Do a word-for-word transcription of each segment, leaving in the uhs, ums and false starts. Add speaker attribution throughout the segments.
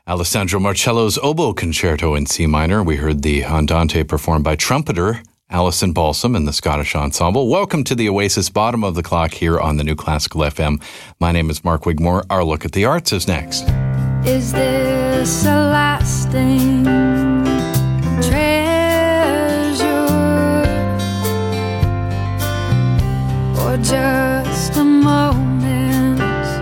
Speaker 1: Alessandro Marcello's Oboe Concerto in C minor. We heard the Andante performed by trumpeter Alison Balsam and the Scottish Ensemble. Welcome to the Oasis Bottom of the Clock here on the New Classical F M. My name is Mark Wigmore. Our Look at the Arts is next.
Speaker 2: Is this a lasting treasure or just a moment's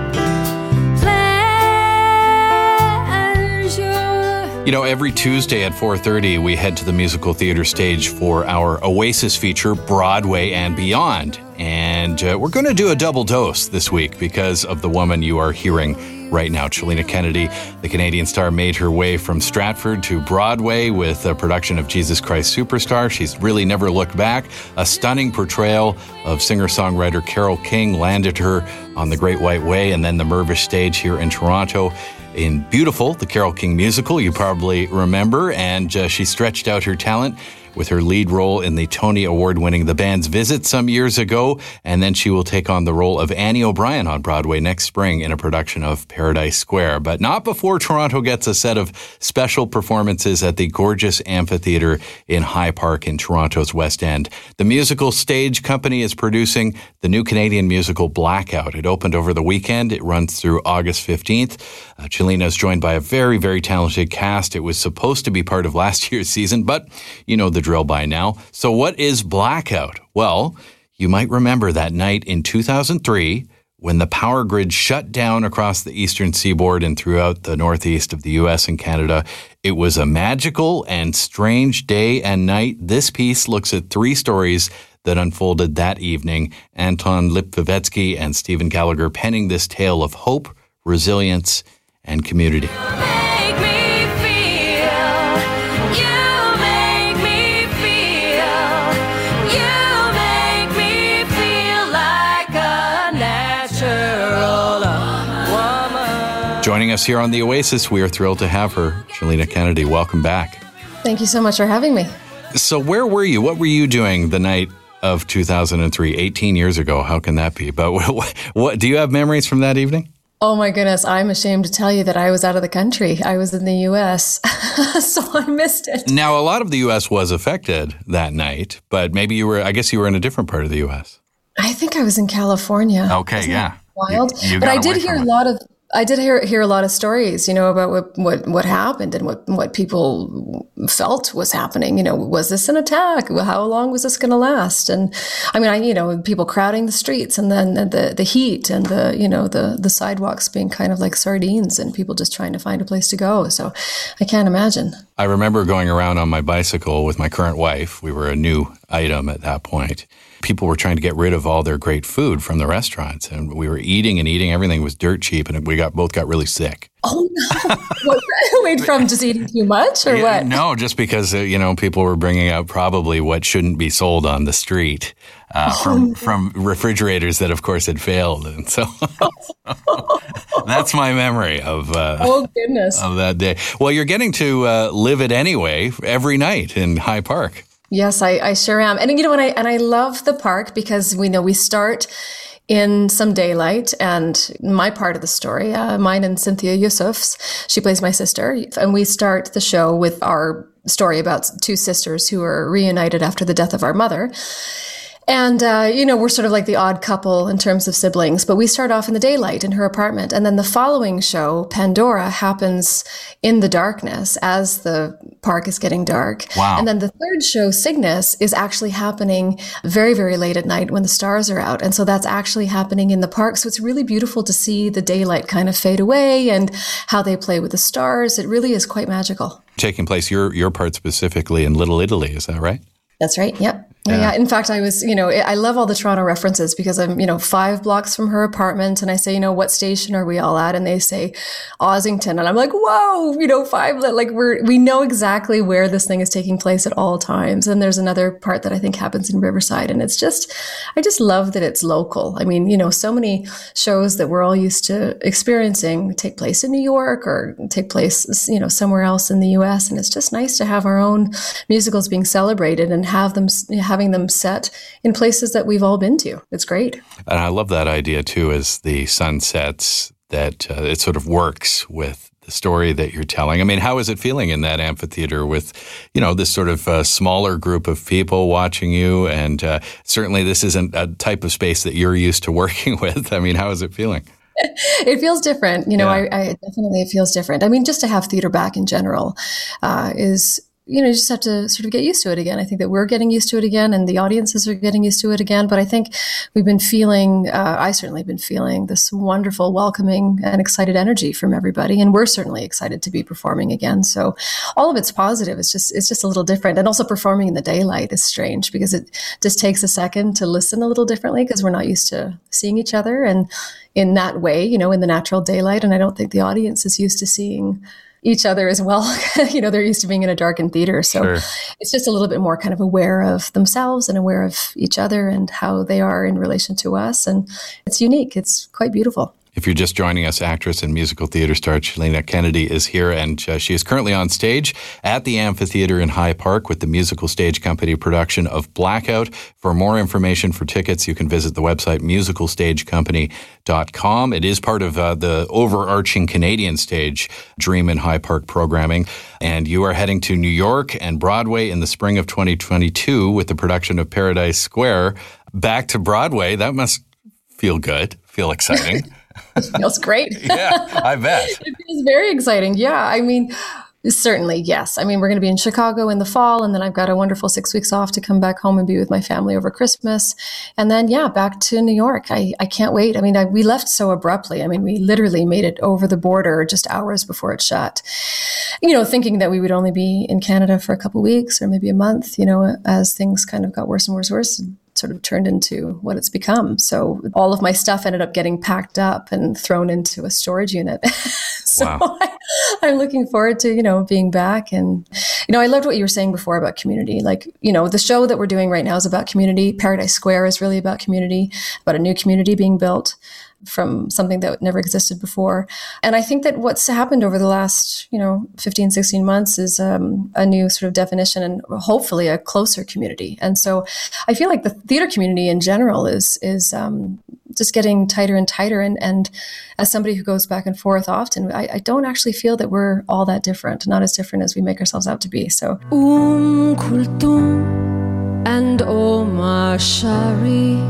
Speaker 2: pleasure?
Speaker 1: You know, every Tuesday at four thirty, we head to the musical theater stage for our Oasis feature, Broadway and Beyond. And uh, we're going to do a double dose this week because of the woman you are hearing right now. Chilina Kennedy, the Canadian star, made her way from Stratford to Broadway with a production of Jesus Christ Superstar. She's really never looked back. A stunning portrayal of singer-songwriter Carole King landed her on the Great White Way and then the Mirvish stage here in Toronto. In Beautiful, the Carole King musical, you probably remember, and uh, she stretched out her talent with her lead role in the Tony Award-winning The Band's Visit some years ago, and then she will take on the role of Annie O'Brien on Broadway next spring in a production of Paradise Square. But not before Toronto gets a set of special performances at the gorgeous amphitheater in High Park in Toronto's West End. The musical stage company is producing the new Canadian musical Blackout. It opened over the weekend. It runs through August fifteenth. Uh, Chilina is joined by a very, very talented cast. It was supposed to be part of last year's season, but you know the drill by now. So what is Blackout? Well, you might remember that night in two thousand three when the power grid shut down across the eastern seaboard and throughout the northeast of the U S and Canada. It was a magical and strange day and night. This piece looks at three stories that unfolded that evening. Anton Lipavetsky and Stephen Gallagher penning this tale of hope, resilience, and community. Joining us here on The Oasis, we are thrilled to have her, Chilina Kennedy. Welcome back.
Speaker 3: Thank you so much for having me.
Speaker 1: So where were you? What were you doing the night of two thousand three, eighteen years ago? How can that be? But what, what do you have memories from that evening?
Speaker 3: Oh my goodness, I'm ashamed to tell you that I was out of the country. I was in the U S, so I missed it.
Speaker 1: Now, a lot of the U S was affected that night, but maybe you were, I guess you were in a different part of the U S.
Speaker 3: I think I was in California.
Speaker 1: Okay,
Speaker 3: Isn't
Speaker 1: yeah.
Speaker 3: Wild.
Speaker 1: You, you
Speaker 3: but I did hear a lot of I did hear hear a lot of stories, you know, about what, what, what happened and what, what people felt was happening. You know, was this an attack? How long was this going to last? And I mean, I, you know, people crowding the streets and then the, the heat and the, you know, the, the sidewalks being kind of like sardines and people just trying to find a place to go. So I can't imagine.
Speaker 1: I remember going around on my bicycle with my current wife. We were a new item at that point. People were trying to get rid of all their great food from the restaurants, and we were eating and eating. Everything was dirt cheap, and we got both got really sick.
Speaker 3: Oh no! What, wait, from just eating too much, or
Speaker 1: yeah,
Speaker 3: what?
Speaker 1: No, just because uh, you know people were bringing out probably what shouldn't be sold on the street uh,
Speaker 3: oh,
Speaker 1: from
Speaker 3: no.
Speaker 1: from refrigerators that, of course, had failed, and so that's my memory of uh,
Speaker 3: oh goodness
Speaker 1: of that day. Well, you're getting to uh, live it anyway every night in High Park.
Speaker 3: Yes, I, I sure am. And, you know, and I, and I love the park because we know we start in some daylight, and my part of the story, uh, mine and Cynthia Yusuf's, she plays my sister, and we start the show with our story about two sisters who are reunited after the death of our mother. And, uh, you know, we're sort of like the odd couple in terms of siblings, but we start off in the daylight in her apartment. And then the following show, Pandora, happens in the darkness as the park is getting dark.
Speaker 1: Wow.
Speaker 3: And then the third show, Cygnus, is actually happening very, very late at night when the stars are out. And so that's actually happening in the park. So it's really beautiful to see the daylight kind of fade away and how they play with the stars. It really is quite magical.
Speaker 1: Taking place, your your part specifically in Little Italy, is that right?
Speaker 3: That's right. Yep.
Speaker 1: Yeah.
Speaker 3: yeah. In fact, I was, you know, I love all the Toronto references because I'm, you know, five blocks from her apartment and I say, you know, what station are we all at? And they say Ossington. And I'm like, whoa, you know, five, like we're, we know exactly where this thing is taking place at all times. And there's another part that I think happens in Riverside. And it's just, I just love that it's local. I mean, you know, so many shows that we're all used to experiencing take place in New York or take place, you know, somewhere else in the U S. And it's just nice to have our own musicals being celebrated and have them, having them set in places that we've all been to. It's great.
Speaker 1: And I love that idea too, as the sun sets, that uh, it sort of works with the story that you're telling. I mean, how is it feeling in that amphitheater with, you know, this sort of uh, smaller group of people watching you? And uh, certainly this isn't a type of space that you're used to working with. I mean, how is it feeling?
Speaker 3: It feels different. You know,
Speaker 1: Yeah.
Speaker 3: I, I definitely, it feels different. I mean, just to have theater back in general uh, is, you know, you just have to sort of get used to it again. I think that we're getting used to it again and the audiences are getting used to it again. But I think we've been feeling, uh, I certainly been feeling this wonderful, welcoming and excited energy from everybody. And we're certainly excited to be performing again. So all of it's positive. It's just, it's just a little different. And also performing in the daylight is strange because it just takes a second to listen a little differently because we're not used to seeing each other and in that way, you know, in the natural daylight. And I don't think the audience is used to seeing each other as well. You know, they're used to being in a darkened theater. So
Speaker 1: Sure.
Speaker 3: It's just a little bit more kind of aware of themselves and aware of each other and how they are in relation to us. And it's unique. It's quite beautiful.
Speaker 1: If you're just joining us, actress and musical theater star Chilina Kennedy is here, and uh, she is currently on stage at the Amphitheater in High Park with the Musical Stage Company production of Blackout. For more information, for tickets, you can visit the website musical stage company dot com. It is part of uh, the overarching Canadian stage Dream in High Park programming, and you are heading to New York and Broadway in the spring of twenty twenty-two with the production of Paradise Square. Back to Broadway, that must feel good, feel exciting.
Speaker 3: It feels great.
Speaker 1: Yeah, I bet.
Speaker 3: It feels very exciting. Yeah. I mean, certainly, yes. I mean, we're going to be in Chicago in the fall, and then I've got a wonderful six weeks off to come back home and be with my family over Christmas. And then, yeah, back to New York. I, I can't wait. I mean, I, we left so abruptly. I mean, we literally made it over the border just hours before it shut, you know, thinking that we would only be in Canada for a couple of weeks or maybe a month, you know, as things kind of got worse and worse and worse. Sort of turned into what it's become. So all of my stuff ended up getting packed up and thrown into a storage unit. So
Speaker 1: Wow.
Speaker 3: I, I'm looking forward to, you know, being back. And, you know, I loved what you were saying before about community. Like, you know, the show that we're doing right now is about community. Paradise Square is really about community, about a new community being built from something that never existed before. And I think that what's happened over the last, you know, fifteen, sixteen months is um, a new sort of definition and hopefully a closer community. And so I feel like the theater community in general is, is um, just getting tighter and tighter. And, and as somebody who goes back and forth often, I, I don't actually feel that we're all that different, not as different as we make ourselves out to be. So.
Speaker 2: Um Kulthum and Omar Sharif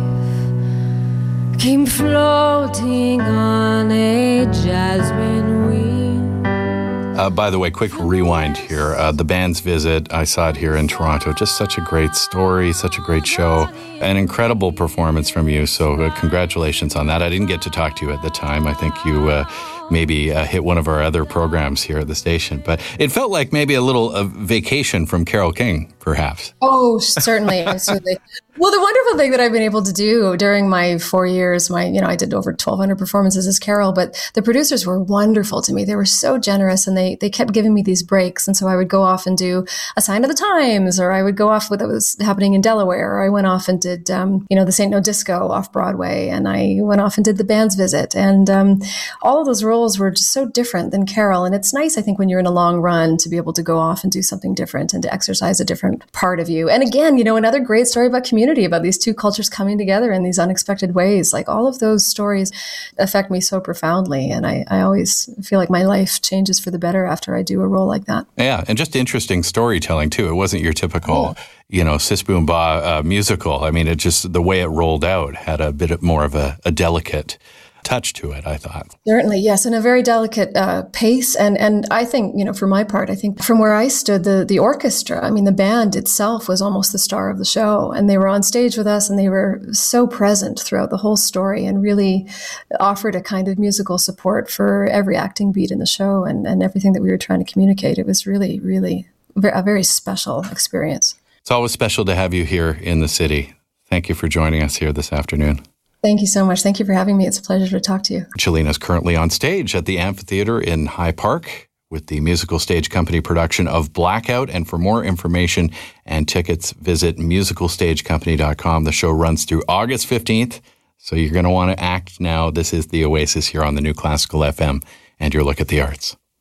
Speaker 2: came floating on a jasmine wing.
Speaker 1: Uh, by the way, quick rewind here. Uh, the band's visit, I saw it here in Toronto. Just such a great story, such a great show, an incredible performance from you. So uh, congratulations on that. I didn't get to talk to you at the time. I think you uh, maybe uh, hit one of our other programs here at the station. But it felt like maybe a little uh, vacation from Carole King, perhaps.
Speaker 3: Oh, certainly. Absolutely. Well, the wonderful thing that I've been able to do during my four years, my, you know, I did over twelve hundred performances as Carole, but the producers were wonderful to me. They were so generous and they, they kept giving me these breaks. And so I would go off and do A Sign of the Times, or I would go off with what was happening in Delaware, or I went off and did, um, you know, the Saint No Disco off Broadway, and I went off and did the band's visit. And um, all of those roles were just so different than Carole. And it's nice, I think, when you're in a long run to be able to go off and do something different and to exercise a different part of you. And again, you know, another great story about community, about these two cultures coming together in these unexpected ways. Like all of those stories affect me so profoundly. And I, I always feel like my life changes for the better after I do a role like that.
Speaker 1: Yeah, and just interesting storytelling, too. It wasn't your typical, you know, Sis Boom Ba uh, musical. I mean, it just, the way it rolled out had a bit more of a, a delicate touch to it, I thought.
Speaker 3: Certainly, yes, and a very delicate uh, pace. And and I think, you know, for my part, I think from where I stood, the the orchestra, I mean, the band itself was almost the star of the show. And they were on stage with us and they were so present throughout the whole story and really offered a kind of musical support for every acting beat in the show and, and everything that we were trying to communicate. It was really, really a very special experience.
Speaker 1: It's always special to have you here in the city. Thank you for joining us here this afternoon.
Speaker 3: Thank you so much. Thank you for having me. It's a pleasure to talk to you.
Speaker 1: Chilina is currently on stage at the Amphitheater in High Park with the Musical Stage Company production of Blackout. And for more information and tickets, visit musical stage company dot com. The show runs through August fifteenth, so you're going to want to act now. This is the Oasis here on the New Classical F M and your look at the arts.